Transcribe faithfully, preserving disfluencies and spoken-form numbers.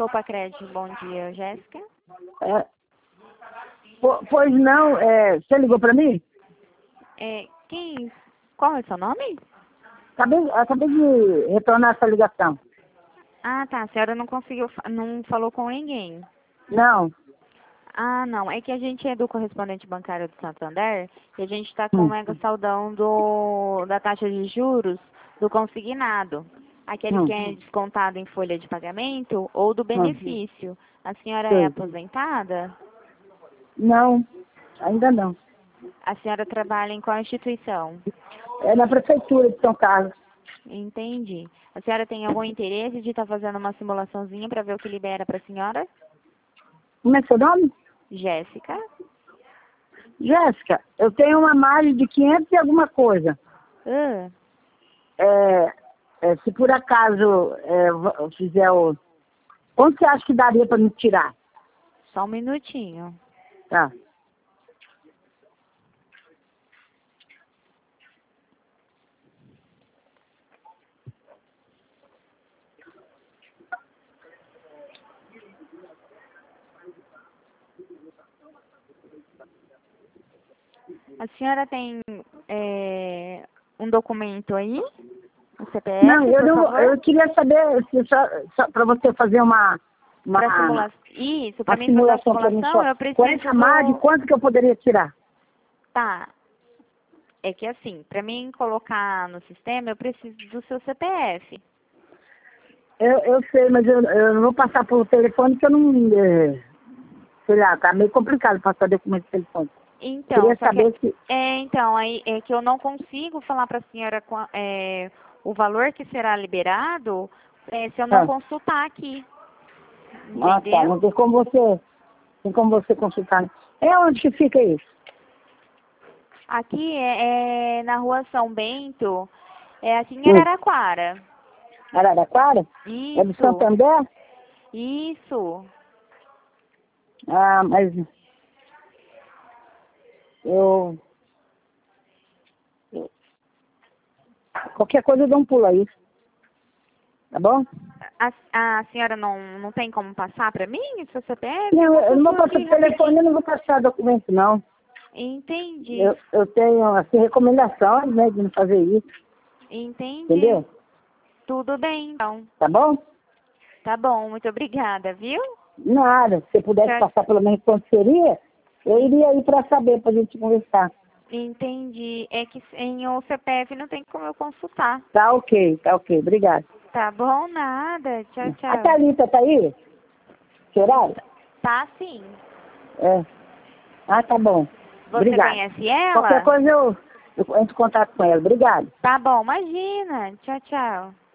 Copa Crédito, bom dia, Jéssica. É, po- pois não, é, você ligou para mim? É, quem, qual é o seu nome? Acabei, acabei de retornar essa ligação. Ah, tá, a senhora não conseguiu, fa- não falou com ninguém. Não. Ah, não, é que a gente é do correspondente bancário do Santander e a gente está com o Hum, mega saldão do, da taxa de juros do consignado. Aquele hum, que é descontado em folha de pagamento ou do hum, benefício. A senhora é sei. aposentada? Não, ainda não. A senhora trabalha em qual instituição? É na prefeitura de São Carlos. Entendi. A senhora tem algum interesse de estar fazendo uma simulaçãozinha para ver o que libera para a senhora? Como é seu nome? Jéssica? Jéssica, eu tenho uma margem de quinhentos e alguma coisa. Ah, É, é, se por acaso é, v- eu fizer o... Quanto você acha que daria para me tirar? só um minutinho. Tá. A senhora tem é, um documento aí? O C P F, Não, eu por não. favor? Eu queria saber se só, só para você fazer uma uma, Para simulação. Isso, para uma mim fazer a simulação para mim simulação, só. eu Com preciso essa margem, do... quanto que eu poderia tirar? Tá. É que assim, para mim colocar no sistema, eu preciso do seu C P F. Eu, eu sei, mas eu, eu não vou passar por telefone porque eu não. É, sei lá, tá meio complicado passar documento por telefone. Então, Queria só que saber se. é, então, aí é que eu não consigo falar para a senhora qua- é, o valor que será liberado é, se eu não Ah, consultar aqui. ah, tá. Entendeu? Não tem como você. Tem como você consultar. É onde que fica isso? Aqui é, é na rua São Bento, é aqui em Hum. Araraquara. Araraquara? É do Isso, Santander? isso. Ah, mas. Eu. eu- Qualquer coisa eu dou um pulo aí. Tá bom? A, a senhora não, não tem como passar para mim o seu C P F? Não, eu não vou Consultou passar aqui por telefone, rapidinho. eu não vou passar documento, não. Entendi, Eu, eu tenho, assim, recomendações, né, de não fazer isso, entendi. entendeu? Tudo bem, então. Tá bom? Tá bom, muito obrigada, viu? Nada, se você pudesse Tchau. passar pelo menos quanto seria, eu iria aí pra saber, pra gente conversar. Entendi. É que em o C P F não tem como eu consultar. Tá ok, tá ok, obrigado. Tá bom, nada. Tchau, A tchau. Thalita tá aí? Que horário? Tá sim. É. Ah, tá bom. Você Obrigado. conhece ela? Qualquer coisa eu, eu entro em contato com ela. Obrigado. Tá bom, imagina. Tchau, tchau.